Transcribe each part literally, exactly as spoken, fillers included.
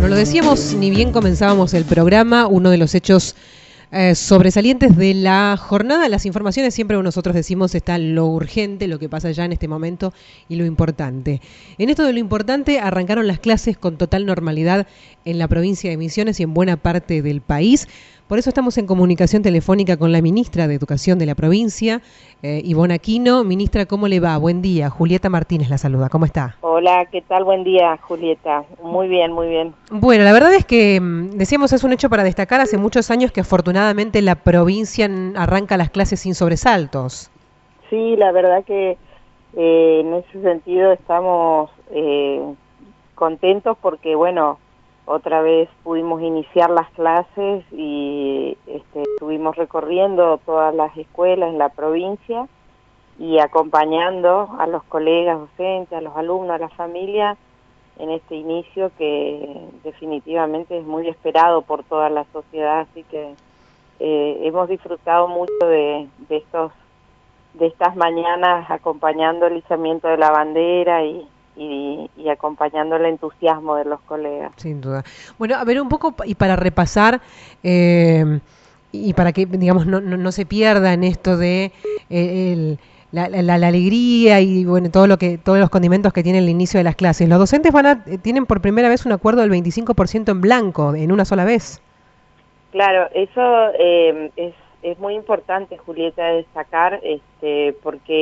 Bueno, lo decíamos, ni bien comenzábamos el programa, uno de los hechos eh, sobresalientes de la jornada, las informaciones, siempre nosotros decimos está lo urgente, lo que pasa ya en este momento y lo importante. En esto de lo importante, arrancaron las clases con total normalidad en la provincia de Misiones y en buena parte del país. Por eso estamos en comunicación telefónica con la ministra de Educación de la provincia, eh, Ivonne Aquino. Ministra, ¿cómo le va? Buen día. Julieta Martínez la saluda. ¿Cómo está? Hola, ¿qué tal? Buen día, Julieta. Muy bien, muy bien. Bueno, la verdad es que, decíamos, es un hecho para destacar. Hace muchos años que afortunadamente la provincia arranca las clases sin sobresaltos. Sí, la verdad que eh, en ese sentido estamos eh, contentos porque, bueno, otra vez pudimos iniciar las clases y este, estuvimos recorriendo todas las escuelas en la provincia y acompañando a los colegas docentes, a los alumnos, a la familia en este inicio que definitivamente es muy esperado por toda la sociedad, así que eh, hemos disfrutado mucho de, de estos de estas mañanas acompañando el izamiento de la bandera y, y, y acompañando el entusiasmo de los colegas. Sin duda. Bueno, a ver un poco, y para repasar, eh, y para que, digamos, no, no, no se pierda en esto de eh, el, la, la, la alegría y, bueno, todo lo que todos los condimentos que tiene el inicio de las clases. Los docentes van a tienen por primera vez un acuerdo del veinticinco por ciento en blanco, en una sola vez. Claro, eso eh, es, es muy importante, Julieta, destacar, este, porque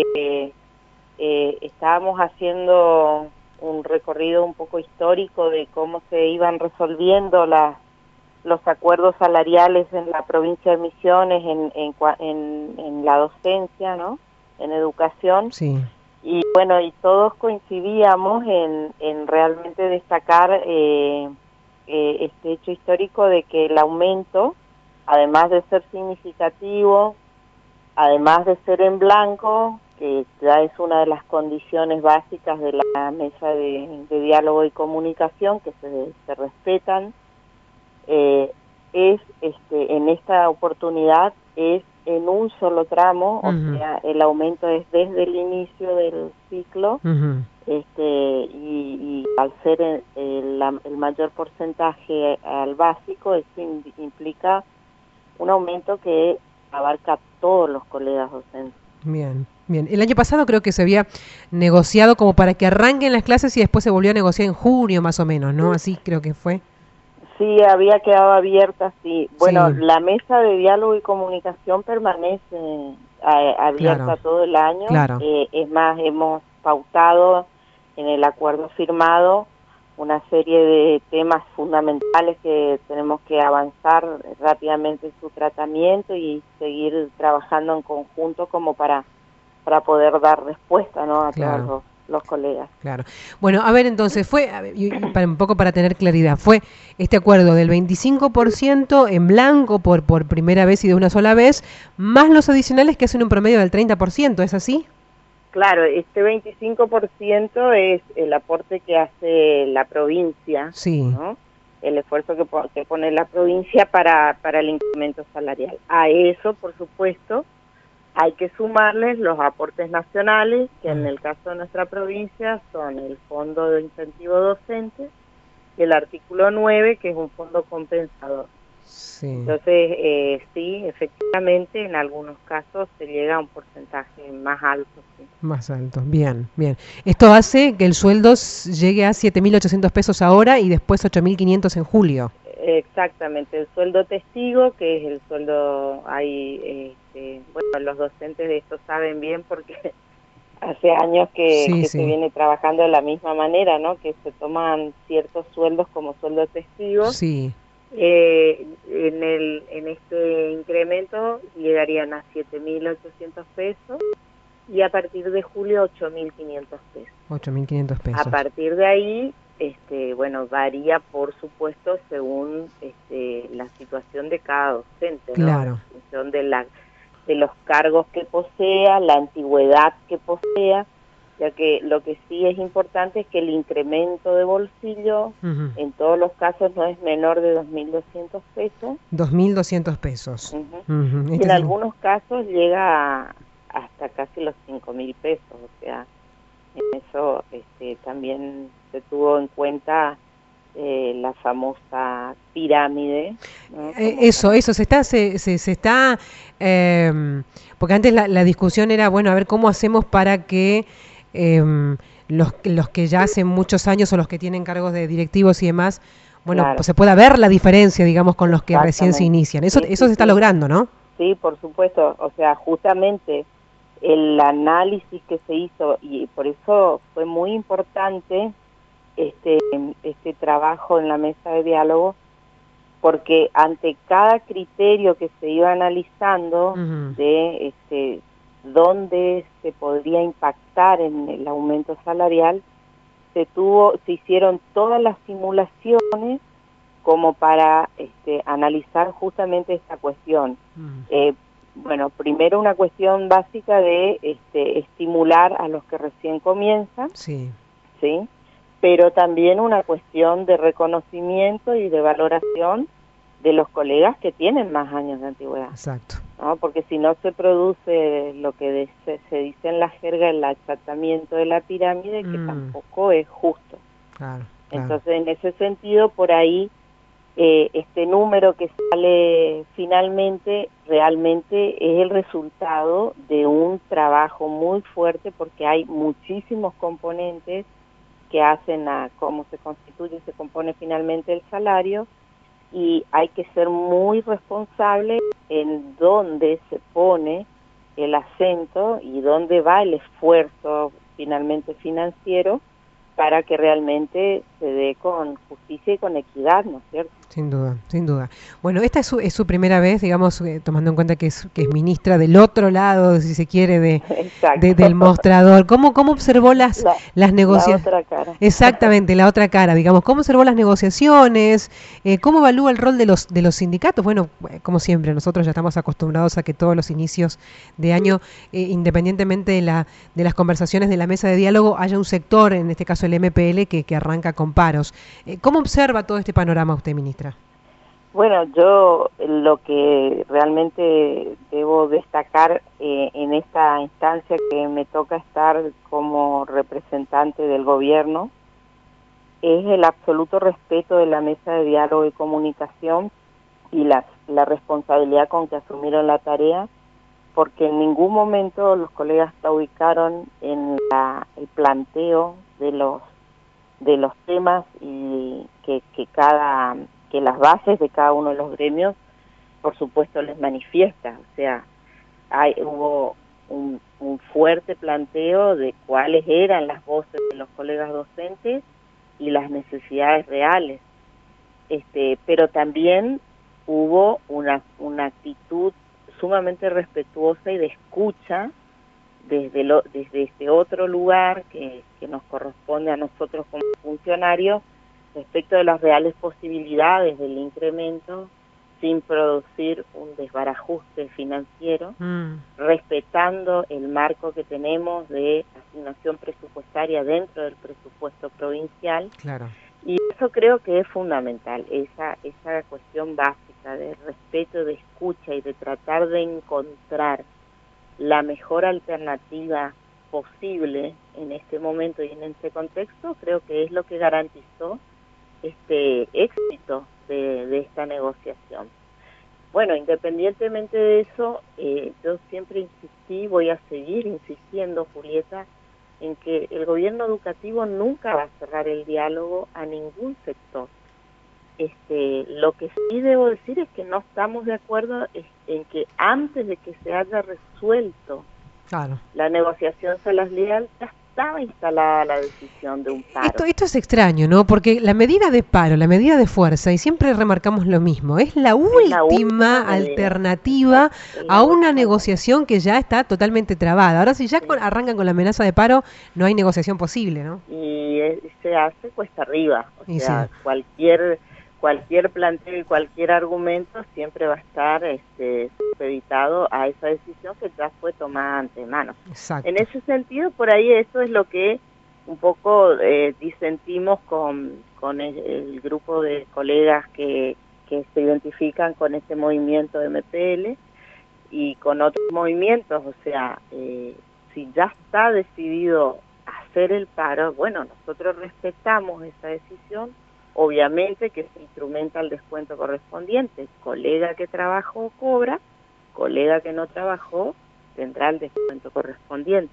eh, estábamos haciendo un recorrido un poco histórico de cómo se iban resolviendo las los acuerdos salariales en la provincia de Misiones, en, en, en, en la docencia, ¿no? En educación. Sí. Y bueno, y todos coincidíamos en, en realmente destacar eh, eh, este hecho histórico de que el aumento, además de ser significativo, además de ser en blanco, que ya es una de las condiciones básicas de la mesa de, de diálogo y comunicación, que se, se respetan, Eh, es este en esta oportunidad es en un solo tramo, uh-huh. O sea, el aumento es desde el inicio del ciclo, uh-huh. este y, y al ser el, el, el mayor porcentaje al básico, eso implica un aumento que abarca a todos los colegas docentes. Bien, bien. El año pasado creo que se había negociado como para que arranquen las clases y después se volvió a negociar en junio más o menos, ¿no? Así creo que fue. Sí, había quedado abierta, sí. Bueno, sí. La mesa de diálogo y comunicación permanece eh, abierta claro. todo el año. Claro. Eh, es más, hemos pautado en el acuerdo firmado una serie de temas fundamentales que tenemos que avanzar rápidamente en su tratamiento y seguir trabajando en conjunto como para, para poder dar respuesta, ¿no? a claro. todos los los colegas. Claro. Bueno, a ver, entonces, fue, y para un poco para tener claridad, fue este acuerdo del veinticinco por ciento en blanco por, por primera vez y de una sola vez, más los adicionales que hacen un promedio del treinta por ciento, ¿es así? Claro, este veinticinco por ciento es el aporte que hace la provincia, sí. ¿no? El esfuerzo que, que pone la provincia para, para el incremento salarial. A eso, por supuesto, hay que sumarles los aportes nacionales, que en el caso de nuestra provincia son el Fondo de Incentivo Docente y el artículo nueve, que es un fondo compensador. Sí. Entonces, eh, sí, efectivamente, en algunos casos se llega a un porcentaje más alto. Sí. Más alto, bien, bien. Esto hace que el sueldo llegue a siete mil ochocientos pesos ahora y después ocho mil quinientos en julio. Exactamente, el sueldo testigo, que es el sueldo, hay, este, bueno, los docentes de esto saben bien porque hace años que, sí, que sí. se viene trabajando de la misma manera, ¿no? Que se toman ciertos sueldos como sueldo testigo. Sí. Eh, en, el, en este incremento llegarían a siete mil ochocientos pesos y a partir de julio ocho mil quinientos pesos. ocho mil quinientos pesos. A partir de ahí, este, bueno, varía por supuesto según este, la situación de cada docente, ¿no? Claro. En función de, la, de los cargos que posea, la antigüedad que posea, ya que lo que sí es importante es que el incremento de bolsillo uh-huh. en todos los casos no es menor de dos mil doscientos pesos. dos mil doscientos pesos. Uh-huh. Uh-huh. Y en algunos casos llega a, hasta casi los cinco mil pesos, o sea, en eso este, también se tuvo en cuenta eh, de la famosa pirámide, ¿no? Eh, eso, para... eso, se está, se, se, se está, eh, porque antes la, la discusión era, bueno, a ver cómo hacemos para que eh, los, los que ya hace muchos años o los que tienen cargos de directivos y demás, bueno, claro, pues se pueda ver la diferencia, digamos, con los que recién se inician. Eso, sí, eso sí, se está sí. logrando, ¿no? Sí, por supuesto. O sea, justamente el análisis que se hizo, y por eso fue muy importante este, este trabajo en la mesa de diálogo, porque ante cada criterio que se iba analizando uh-huh. de este, dónde se podría impactar en el aumento salarial, se tuvo, se hicieron todas las simulaciones como para este, analizar justamente esta cuestión. Uh-huh. Eh, bueno, primero una cuestión básica de este, estimular a los que recién comienzan, sí, sí, pero también una cuestión de reconocimiento y de valoración de los colegas que tienen más años de antigüedad. Exacto. ¿No? Porque si no se produce lo que de, se, se dice en la jerga, el achatamiento de la pirámide, que mm. tampoco es justo. Claro, claro. Entonces, en ese sentido, por ahí, eh, este número que sale finalmente, realmente es el resultado de un trabajo muy fuerte, porque hay muchísimos componentes que hacen a cómo se constituye y se compone finalmente el salario, y hay que ser muy responsable en dónde se pone el acento y dónde va el esfuerzo finalmente financiero para que realmente se dé con justicia y con equidad, ¿no es cierto? Sin duda, sin duda. Bueno, esta es su, es su primera vez, digamos, eh, tomando en cuenta que es, que es ministra del otro lado, si se quiere, de, de del mostrador. ¿Cómo, cómo observó las, la, las negociaciones? La otra cara. Exactamente, la otra cara, digamos. ¿Cómo observó las negociaciones? Eh, ¿Cómo evalúa el rol de los de los sindicatos? Bueno, como siempre, nosotros ya estamos acostumbrados a que todos los inicios de año, eh, independientemente de, la, de las conversaciones de la mesa de diálogo, haya un sector, en este caso el M P L, que, que arranca con paros. Eh, ¿Cómo observa todo este panorama usted, ministra? Bueno, yo lo que realmente debo destacar eh, en esta instancia que me toca estar como representante del gobierno es el absoluto respeto de la mesa de diálogo y comunicación y la, la responsabilidad con que asumieron la tarea, porque en ningún momento los colegas la ubicaron en la, el planteo de los de los temas y que, que cada que las bases de cada uno de los gremios, por supuesto, les manifiesta. O sea, hay, hubo un, un fuerte planteo de cuáles eran las voces de los colegas docentes y las necesidades reales. Este, pero también hubo una, una actitud sumamente respetuosa y de escucha desde, lo, desde este otro lugar que, que nos corresponde a nosotros como funcionarios, respecto de las reales posibilidades del incremento sin producir un desbarajuste financiero, mm. respetando el marco que tenemos de asignación presupuestaria dentro del presupuesto provincial. Claro. Y eso creo que es fundamental, esa, esa cuestión básica de respeto, de escucha y de tratar de encontrar la mejor alternativa posible en este momento y en este contexto, creo que es lo que garantizó este éxito de, de esta negociación. Bueno, independientemente de eso, eh, yo siempre insistí, voy a seguir insistiendo, Julieta, en que el gobierno educativo nunca va a cerrar el diálogo a ningún sector. Este, lo que sí debo decir es que no estamos de acuerdo en que antes de que se haya resuelto claro. la negociación salarial, ya estaba instalada la decisión de un paro. Esto, esto es extraño, ¿no? Porque la medida de paro, la medida de fuerza, y siempre remarcamos lo mismo, es la última, es la última alternativa es la a una negociación que ya está totalmente trabada. Ahora, si ya sí. con, arrancan con la amenaza de paro, no hay negociación posible, ¿no? Y es, se hace cuesta arriba, o y sea, sí. cualquier... cualquier planteo y cualquier argumento siempre va a estar este, supeditado a esa decisión que ya fue tomada antemano. Exacto. En ese sentido, por ahí eso es lo que un poco eh, disentimos con, con el, el grupo de colegas que, que se identifican con este movimiento de M P L y con otros movimientos. O sea, eh, si ya está decidido hacer el paro, bueno, nosotros respetamos esa decisión, obviamente que se instrumenta el descuento correspondiente. Colega que trabajó cobra, colega que no trabajó tendrá el descuento correspondiente.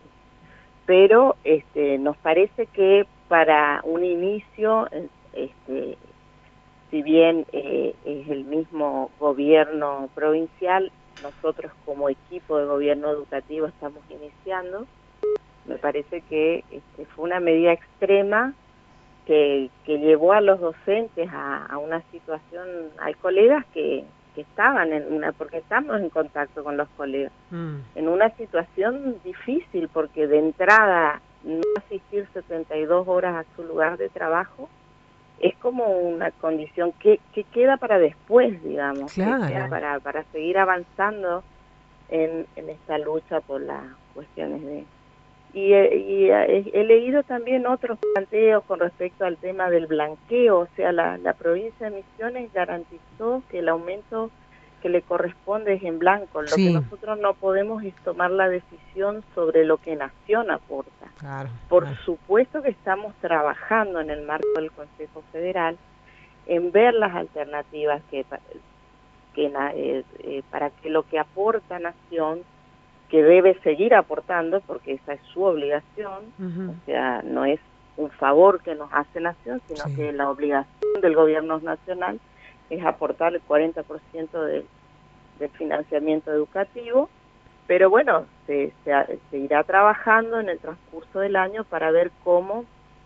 Pero este, nos parece que para un inicio, este, si bien eh, es el mismo gobierno provincial, nosotros como equipo de gobierno educativo estamos iniciando. Me parece que este, fue una medida extrema que, que llevó a los docentes a, a una situación. Hay colegas que, que estaban en una, porque estamos en contacto con los colegas, mm. en una situación difícil, porque de entrada no asistir setenta y dos horas a su lugar de trabajo es como una condición que, que queda para después, digamos, claro. que queda para, para seguir avanzando en, en esta lucha por las cuestiones de... Y, y he, he leído también otros planteos con respecto al tema del blanqueo, o sea, la, la provincia de Misiones garantizó que el aumento que le corresponde es en blanco. Lo sí. que nosotros no podemos es tomar la decisión sobre lo que Nación aporta. Claro, Por claro. supuesto que estamos trabajando en el marco del Consejo Federal en ver las alternativas que, que eh, eh, para que lo que aporta Nación, que debe seguir aportando, porque esa es su obligación, uh-huh. o sea, no es un favor que nos hace Nación, sino sí. que la obligación del gobierno nacional es aportar el cuarenta por ciento de, del financiamiento educativo, pero bueno, se, se, se irá trabajando en el transcurso del año para ver cómo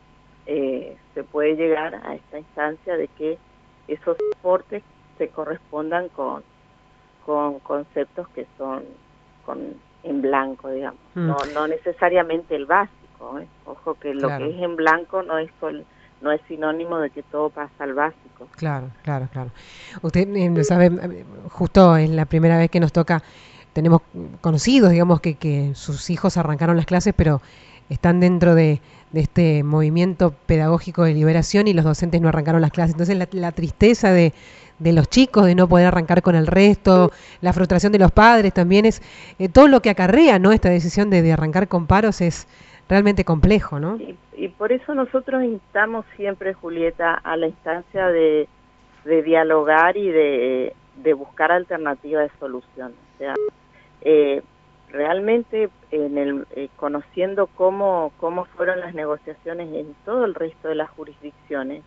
eh, se puede llegar a esta instancia de que esos aportes se correspondan con, con conceptos que son con en blanco, digamos, mm. no no necesariamente el básico, ¿eh? Ojo que lo claro. que es en blanco no es sol, no es sinónimo de que todo pasa al básico. Claro, claro, claro. Usted eh, lo sabe, justo es la primera vez que nos toca, tenemos conocidos, digamos, que, que sus hijos arrancaron las clases, pero están dentro de, de este movimiento pedagógico de liberación y los docentes no arrancaron las clases. Entonces la, la tristeza de de los chicos, de no poder arrancar con el resto, la frustración de los padres también es, eh, todo lo que acarrea, ¿no? Esta decisión de, de arrancar con paros es realmente complejo, ¿no? Y, y por eso nosotros instamos siempre, Julieta, a la instancia de, de dialogar y de, de buscar alternativas de solución. O sea, eh, realmente en el, eh, conociendo cómo, cómo fueron las negociaciones en todo el resto de las jurisdicciones,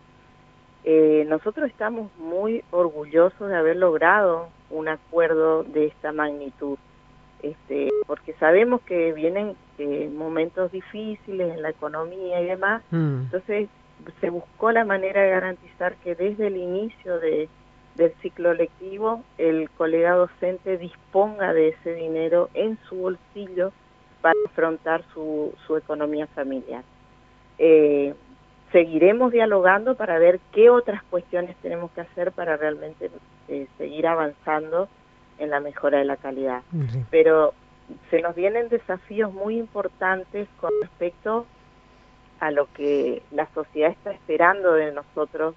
Eh, nosotros estamos muy orgullosos de haber logrado un acuerdo de esta magnitud, este, porque sabemos que vienen eh, momentos difíciles en la economía y demás, mm. entonces se buscó la manera de garantizar que desde el inicio de, del ciclo lectivo el colega docente disponga de ese dinero en su bolsillo para afrontar su, su economía familiar. Eh, Seguiremos dialogando para ver qué otras cuestiones tenemos que hacer para realmente eh, seguir avanzando en la mejora de la calidad. Sí. Pero se nos vienen desafíos muy importantes con respecto a lo que la sociedad está esperando de nosotros,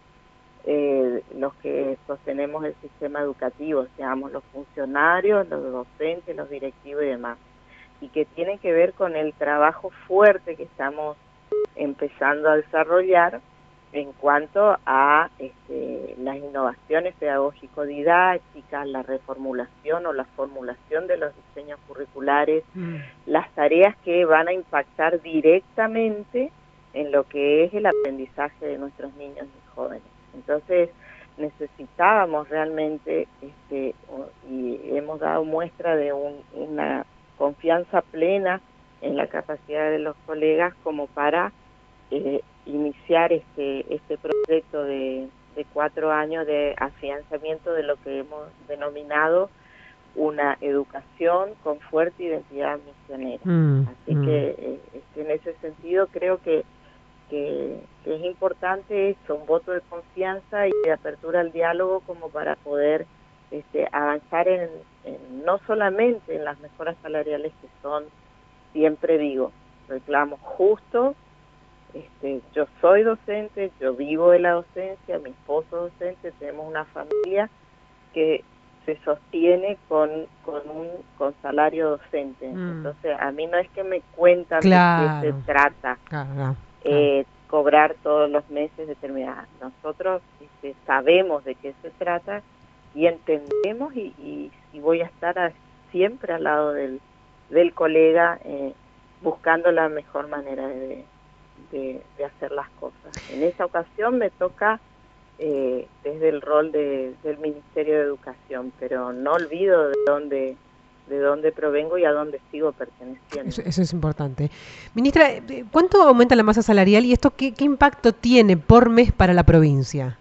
eh, los que sostenemos el sistema educativo, seamos los funcionarios, los docentes, los directivos y demás, y que tiene que ver con el trabajo fuerte que estamos empezando a desarrollar en cuanto a este, las innovaciones pedagógico-didácticas, la reformulación o la formulación de los diseños curriculares, mm. las tareas que van a impactar directamente en lo que es el aprendizaje de nuestros niños y jóvenes. Entonces necesitábamos realmente, este, y hemos dado muestra de un, una confianza plena en la capacidad de los colegas como para eh, iniciar este este proyecto de, de cuatro años de afianzamiento de lo que hemos denominado una educación con fuerte identidad misionera. Mm, Así mm. que eh, este, en ese sentido creo que, que, que es importante esto, un voto de confianza y de apertura al diálogo como para poder este, avanzar en, en no solamente en las mejoras salariales que son, siempre digo, reclamos justos. Este, yo soy docente, yo vivo de la docencia, mi esposo es docente, tenemos una familia que se sostiene con con un con salario docente. Mm. Entonces, a mí no es que me cuentan claro. de qué se trata. Claro, claro. Eh, cobrar todos los meses determinadas. Nosotros este, sabemos de qué se trata y entendemos y, y, y voy a estar a, siempre al lado del, del colega eh, buscando la mejor manera de, de, de hacer las cosas. En esta ocasión me toca eh, desde el rol de, del Ministerio de Educación, pero no olvido de dónde de dónde provengo y a dónde sigo perteneciendo. Eso, eso es importante. Ministra, ¿cuánto aumenta la masa salarial y esto qué, qué impacto tiene por mes para la provincia?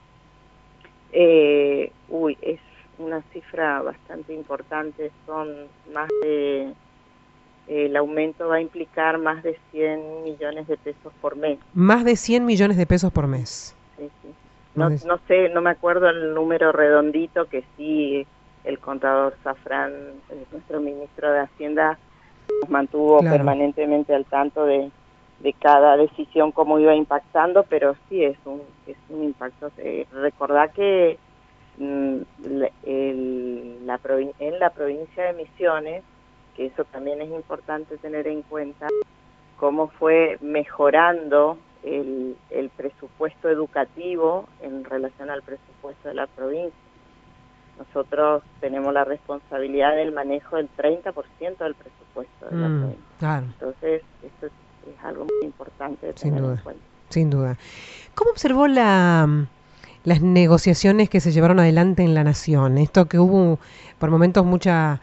Eh, uy, es una cifra bastante importante, son más de, eh, el aumento va a implicar más de cien millones de pesos por mes. Más de cien millones de pesos por mes. Sí, sí. No, no sé, no me acuerdo el número redondito que sí el contador Zafrán, nuestro ministro de Hacienda, nos mantuvo claro. permanentemente al tanto de, de cada decisión, cómo iba impactando, pero sí es un, es un impacto. Eh, recordá que mm, el, la provin en la provincia de Misiones, que eso también es importante tener en cuenta, cómo fue mejorando el, el presupuesto educativo en relación al presupuesto de la provincia. Nosotros tenemos la responsabilidad del manejo del treinta por ciento del presupuesto de la mm, provincia. Claro. Entonces, esto es, es algo muy importante de sin tener duda, en cuenta. Sin duda. ¿Cómo observó la, las negociaciones que se llevaron adelante en la Nación? Esto que hubo por momentos mucha...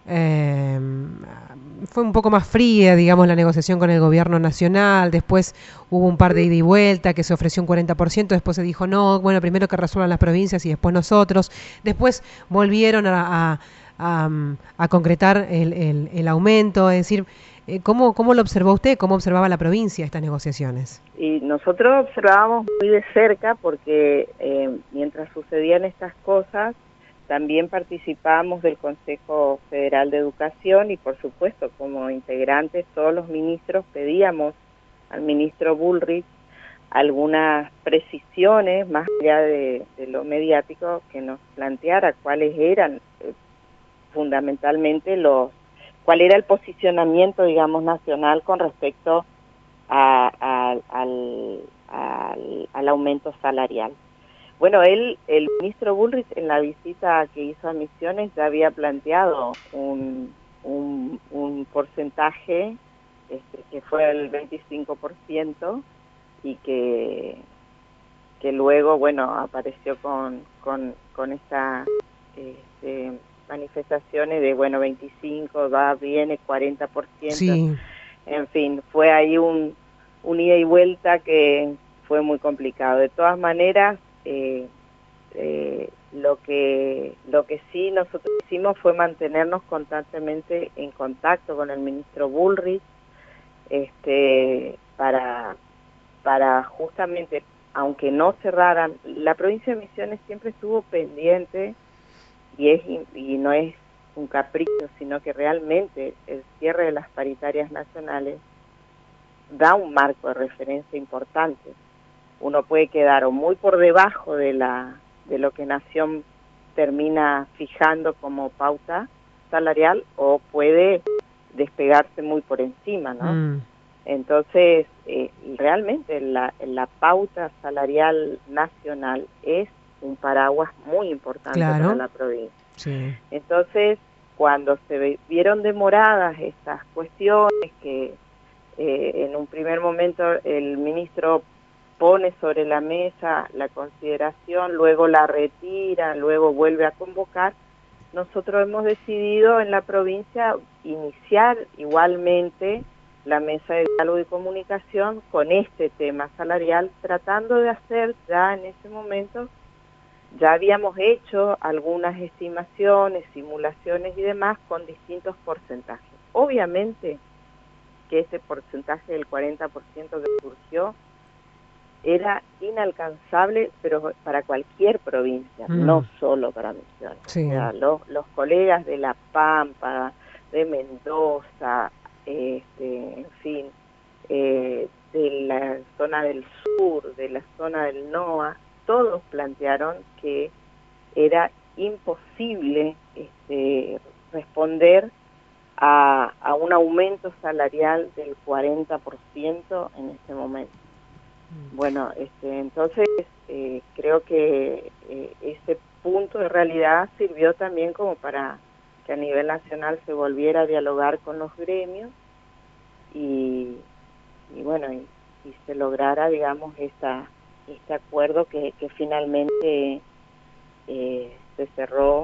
Eh, fue un poco más fría, digamos, la negociación con el gobierno nacional, después hubo un par de ida y vuelta que se ofreció un cuarenta por ciento, después se dijo no, bueno, primero que resuelvan las provincias y después nosotros, después volvieron a, a, a, a concretar el, el, el aumento, es decir, ¿cómo, ¿cómo lo observó usted? ¿Cómo observaba la provincia estas negociaciones? Y nosotros observábamos muy de cerca porque eh, mientras sucedían estas cosas, también participamos del Consejo Federal de Educación y, por supuesto, como integrantes, todos los ministros pedíamos al ministro Bullrich algunas precisiones, más allá de, de lo mediático, que nos planteara cuáles eran eh, fundamentalmente los, cuál era el posicionamiento, digamos, nacional con respecto a, a, al, al, al aumento salarial. Bueno, él, el ministro Bullrich, en la visita que hizo a Misiones, ya había planteado un, un, un porcentaje este, que fue el veinticinco por ciento y que, que luego, bueno, apareció con, con, con estas este, manifestaciones de, bueno, veinticinco, va, viene, cuarenta por ciento. Sí. En fin, fue ahí un, un ida y vuelta que fue muy complicado. De todas maneras, Eh, eh, lo que lo que sí nosotros hicimos fue mantenernos constantemente en contacto con el ministro Bullrich este para para justamente, aunque no cerraran, la provincia de Misiones siempre estuvo pendiente y es y no es un capricho, sino que realmente el cierre de las paritarias nacionales da un marco de referencia importante. Uno puede quedar o muy por debajo de la de lo que Nación termina fijando como pauta salarial o puede despegarse muy por encima, ¿no? Mm. Entonces, eh, realmente la, la pauta salarial nacional es un paraguas muy importante Claro. para la provincia. Sí. Entonces, cuando se vieron demoradas estas cuestiones que eh, en un primer momento el ministro pone sobre la mesa la consideración, luego la retira, luego vuelve a convocar, nosotros hemos decidido en la provincia iniciar igualmente la mesa de diálogo y comunicación con este tema salarial, tratando de hacer ya en ese momento, ya habíamos hecho algunas estimaciones, simulaciones y demás con distintos porcentajes. Obviamente que ese porcentaje del cuarenta por ciento que surgió era inalcanzable, pero para cualquier provincia, mm. no solo para Misiones. Sí. O sea, los, los colegas de La Pampa, de Mendoza, este, en fin, eh, de la zona del sur, de la zona del N O A, todos plantearon que era imposible este, responder a, a un aumento salarial del cuarenta por ciento en este momento. Bueno, este, entonces eh, creo que eh, ese punto de realidad sirvió también como para que a nivel nacional se volviera a dialogar con los gremios y, y bueno, y, y se lograra, digamos, esta, este acuerdo que, que finalmente eh, se cerró.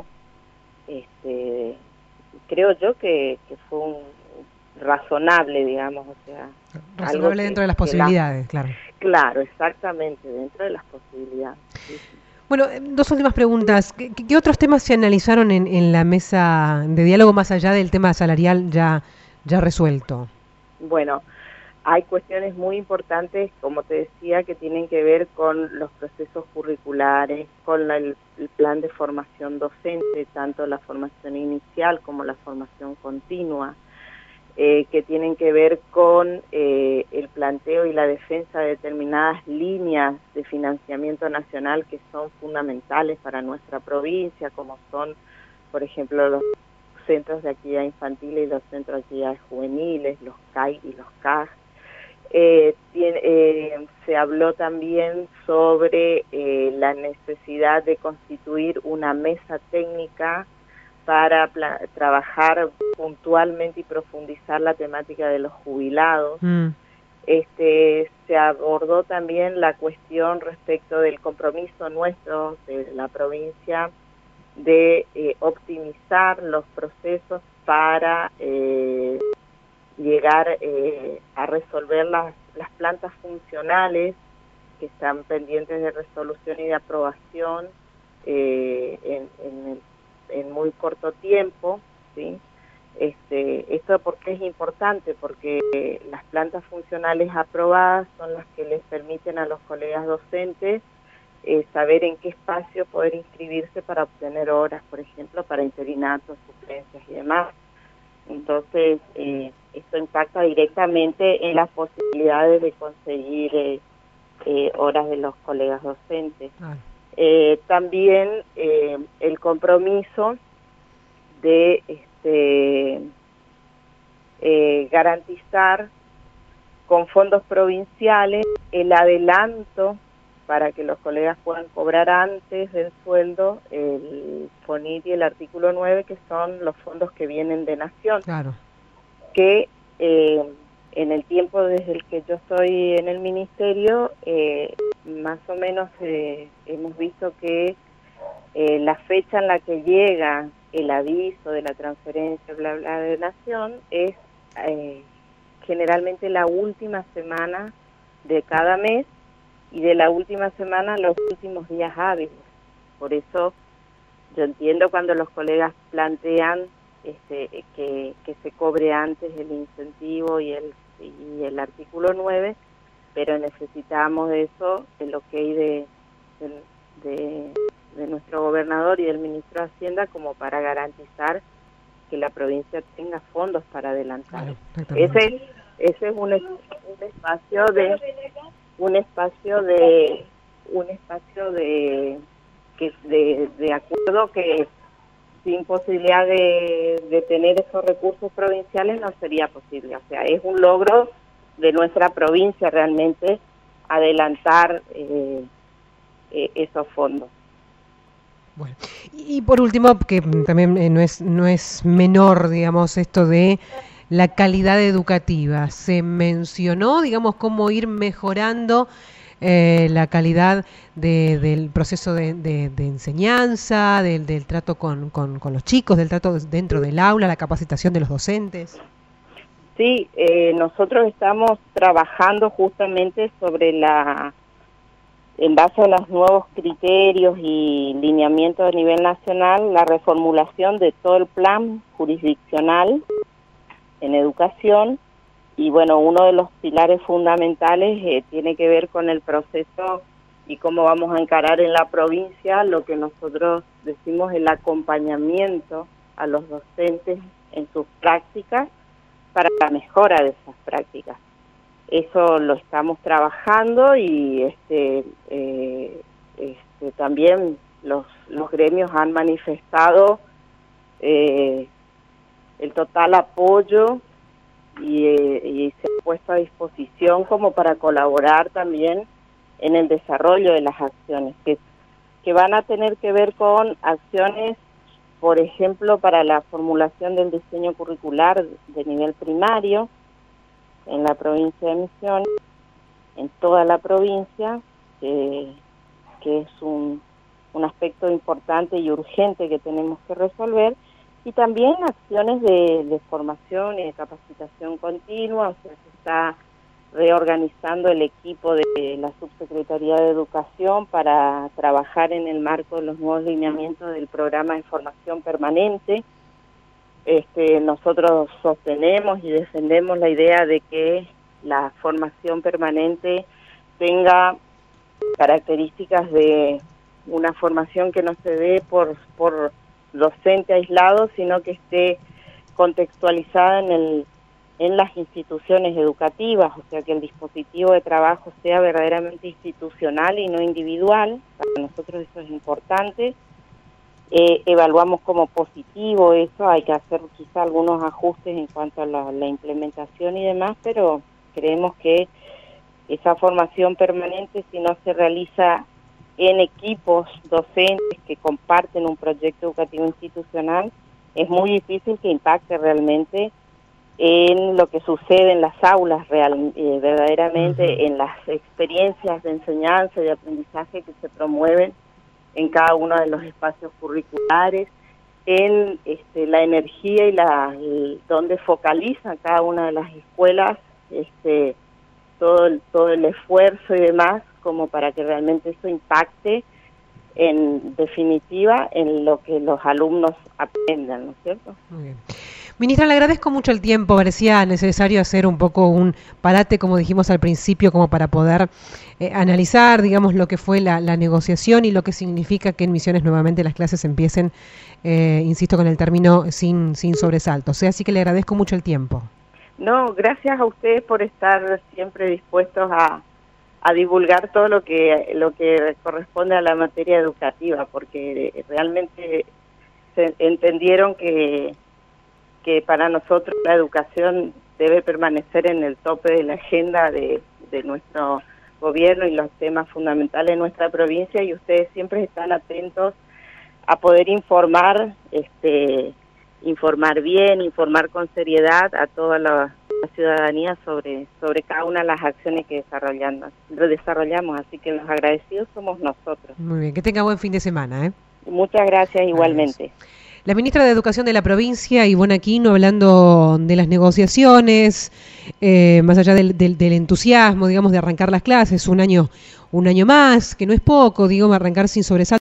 Este, creo yo que, que fue un razonable, digamos, o sea, razonable algo que, dentro de las que la, posibilidades, claro. Claro, exactamente, dentro de las posibilidades. Sí, sí. Bueno, dos últimas preguntas. ¿Qué, qué otros temas se analizaron en, en la mesa de diálogo más allá del tema salarial ya, ya resuelto? Bueno, hay cuestiones muy importantes, como te decía, que tienen que ver con los procesos curriculares, con la, el, el plan de formación docente, tanto la formación inicial como la formación continua. Eh, que tienen que ver con eh, el planteo y la defensa de determinadas líneas de financiamiento nacional que son fundamentales para nuestra provincia, como son, por ejemplo, los centros de actividad infantil y los centros de actividades juveniles, los C A I y los C A G. Eh, tiene, eh, se habló también sobre eh, la necesidad de constituir una mesa técnica para trabajar puntualmente y profundizar la temática de los jubilados. Mm. Este, se abordó también la cuestión respecto del compromiso nuestro de la provincia de eh, optimizar los procesos para eh, llegar eh, a resolver las, las plantas funcionales que están pendientes de resolución y de aprobación eh, en, en el en muy corto tiempo, ¿sí? Este, esto porque es importante, porque las plantas funcionales aprobadas son las que les permiten a los colegas docentes eh, saber en qué espacio poder inscribirse para obtener horas, por ejemplo, para interinatos, suplencias y demás. Entonces, eh, esto impacta directamente en las posibilidades de conseguir eh, eh, horas de los colegas docentes. Ah. Eh, también eh, el compromiso de este, eh, garantizar con fondos provinciales el adelanto para que los colegas puedan cobrar antes del sueldo el FONIT y el artículo nueve, que son los fondos que vienen de Nación. Claro. Que eh, en el tiempo desde el que yo estoy en el ministerio, eh, más o menos eh, hemos visto que eh, la fecha en la que llega el aviso de la transferencia, bla, bla, de Nación, es eh, generalmente la última semana de cada mes y de la última semana los últimos días hábiles. Por eso yo entiendo cuando los colegas plantean este, que, que se cobre antes el incentivo y el, y el artículo nueve, pero necesitamos de eso, el ok de, de, de, de nuestro gobernador y del ministro de Hacienda como para garantizar que la provincia tenga fondos para adelantar. Claro, ese, ese es un, un espacio de un espacio de un espacio de que de, de acuerdo que sin posibilidad de, de tener esos recursos provinciales no sería posible. O sea, es un logro de nuestra provincia realmente adelantar eh, eh, esos fondos. Bueno, y, y por último, que también eh, no es no es menor, digamos, esto de la calidad educativa. Se mencionó, digamos, cómo ir mejorando eh, la calidad de, del proceso de, de, de enseñanza, del, del trato con, con, con los chicos, del trato dentro del aula, la capacitación de los docentes. Sí, eh, nosotros estamos trabajando justamente sobre la, en base a los nuevos criterios y lineamientos a nivel nacional, la reformulación de todo el plan jurisdiccional en educación. Y bueno, uno de los pilares fundamentales eh, tiene que ver con el proceso y cómo vamos a encarar en la provincia lo que nosotros decimos el acompañamiento a los docentes en sus prácticas para la mejora de esas prácticas. Eso lo estamos trabajando y este, eh, este también los, los gremios han manifestado eh, el total apoyo y, eh, y se ha puesto a disposición como para colaborar también en el desarrollo de las acciones, que, que van a tener que ver con acciones, por ejemplo, para la formulación del diseño curricular de nivel primario en la provincia de Misiones, en toda la provincia, que, que es un, un aspecto importante y urgente que tenemos que resolver, y también acciones de, de formación y de capacitación continua. O sea, se está reorganizando el equipo de la Subsecretaría de Educación para trabajar en el marco de los nuevos lineamientos del programa de formación permanente. Este, nosotros sostenemos y defendemos la idea de que la formación permanente tenga características de una formación que no se dé por, por docente aislado, sino que esté contextualizada en el en las instituciones educativas, o sea, que el dispositivo de trabajo sea verdaderamente institucional y no individual. Para nosotros eso es importante. Eh, evaluamos como positivo eso, hay que hacer quizá algunos ajustes en cuanto a la, la implementación y demás, pero creemos que esa formación permanente, si no se realiza en equipos docentes que comparten un proyecto educativo institucional, es muy difícil que impacte realmente en lo que sucede en las aulas, real, eh, verdaderamente uh-huh. en las experiencias de enseñanza y de aprendizaje que se promueven en cada uno de los espacios curriculares, en este, la energía y la el, donde focaliza cada una de las escuelas este, todo, el, todo el esfuerzo y demás, como para que realmente eso impacte en definitiva en lo que los alumnos aprendan, ¿no es cierto? Muy bien. Ministra, le agradezco mucho el tiempo. Parecía necesario hacer un poco un parate, como dijimos al principio, como para poder eh, analizar, digamos, lo que fue la, la negociación y lo que significa que en Misiones nuevamente las clases empiecen, eh, insisto, con el término sin, sin sobresaltos. Así que le agradezco mucho el tiempo. No, gracias a ustedes por estar siempre dispuestos a, a divulgar todo lo que, lo que corresponde a la materia educativa, porque realmente se entendieron que que para nosotros la educación debe permanecer en el tope de la agenda de, de nuestro gobierno y los temas fundamentales de nuestra provincia, y ustedes siempre están atentos a poder informar, este, informar bien, informar con seriedad a toda la, la ciudadanía sobre, sobre cada una de las acciones que desarrollamos, desarrollamos, así que los agradecidos somos nosotros. Muy bien, que tenga buen fin de semana, ¿eh? Muchas gracias igualmente. Gracias. La ministra de Educación de la provincia, Ivonne Aquino, hablando de las negociaciones, eh, más allá del, del, del entusiasmo, digamos, de arrancar las clases, un año, un año más, que no es poco, digo, arrancar sin sobresaltos.